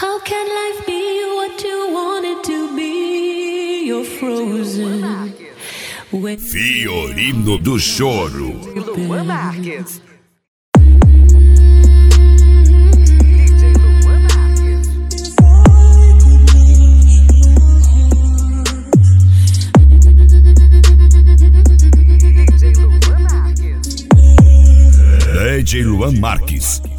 How can life be what you want it to be? You're frozen. Fiorino do Choro. Luan Marques. DJ Luan Marques.